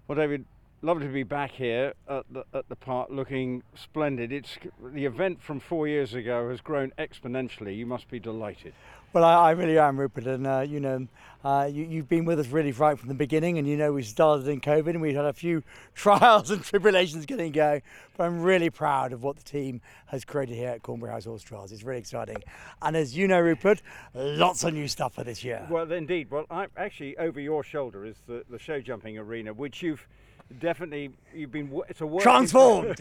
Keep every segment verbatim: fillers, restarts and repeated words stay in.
Well, David, lovely to be back here at the, at the park, looking splendid. It's the event from four years ago has grown exponentially. You must be delighted. Well, I, I really am, Rupert, and uh, you know, uh, you, you've been with us really right from the beginning, and you know we started in COVID, and we had a few trials and tribulations getting going. But I'm really proud of what the team has created here at Cornbury House Horse Trials. It's really exciting, and as you know, Rupert, lots of new stuff for this year. Well, indeed. Well, I'm actually over your shoulder is the, the show jumping arena, which you've definitely you've been. It's a work Transformed.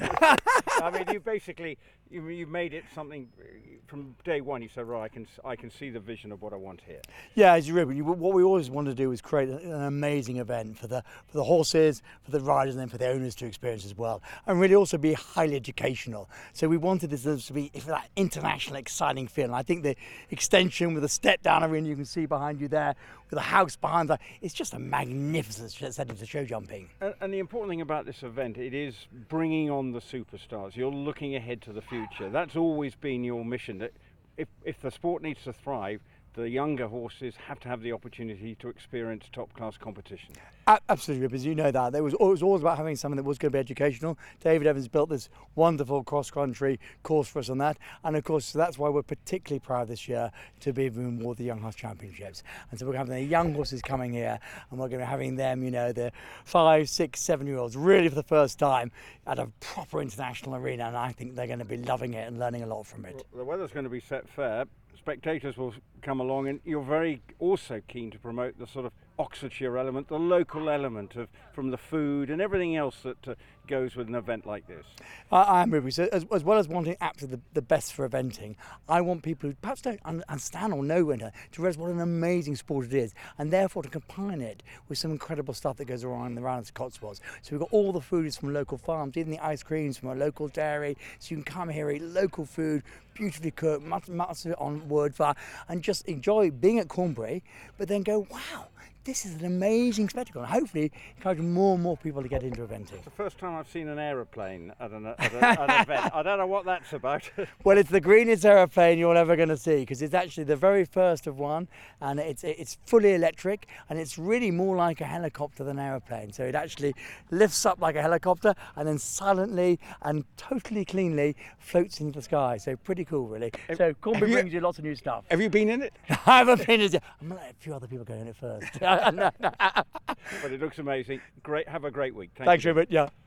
I mean, you basically you you made it something from day one. You said, right, I can I can see the vision of what I want here. Yeah, as you remember, what we always wanted to do is create an amazing event for the for the horses, for the riders, and then for the owners to experience as well, and really also be highly educational. So we wanted this to be for that international, exciting feel. And I think the extension with the step down arena you can see behind you there, with the house behind that, it's just a magnificent setting for show jumping. And, and the important thing about this event, it is bringing on the superstars. You're looking ahead to the future. That's always been your mission. That if if the sport needs to thrive, the younger horses have to have the opportunity to experience top-class competition. Absolutely, because you know that. It was, it was always about having something that was going to be educational. David Evans built this wonderful cross-country course for us on that. And of course, that's why we're particularly proud this year to be awarded the Young Horse Championships. And so we're having the young horses coming here, and we're going to be having them, you know, the five, six, seven-year-olds, really for the first time at a proper international arena. And I think they're going to be loving it and learning a lot from it. Well, the weather's going to be set fair. Spectators will come along, and you're very also keen to promote the sort of Oxfordshire element, the local element of from the food and everything else that uh, goes with an event like this. I, I am really, so as, as well as wanting absolutely the, the best for eventing, I want people who perhaps don't understand or know winter to realize what an amazing sport it is, and therefore to combine it with some incredible stuff that goes around around the Cotswolds. So we've got all the foods from local farms, even the ice creams from a local dairy, so you can come here, eat local food, beautifully cooked, mustard on wood fire, and just enjoy being at Cornbury, but then go, wow, this is an amazing spectacle, and hopefully encourage more and more people to get into eventing. It's the first time I've seen an aeroplane at an, at a, an event. I don't know what that's about. Well, it's the greenest aeroplane you're ever going to see, because it's actually the very first of one, and it's it's fully electric, and it's really more like a helicopter than an aeroplane. So it actually lifts up like a helicopter and then silently and totally cleanly floats into the sky. So pretty cool, really. Have, so Cornbury you, brings you lots of new stuff. Have you been in it? I haven't been in it. I'm going to let a few other people go in it first. But it looks amazing. Great. Have a great week. Thank Thanks, you. Rupert. Yeah.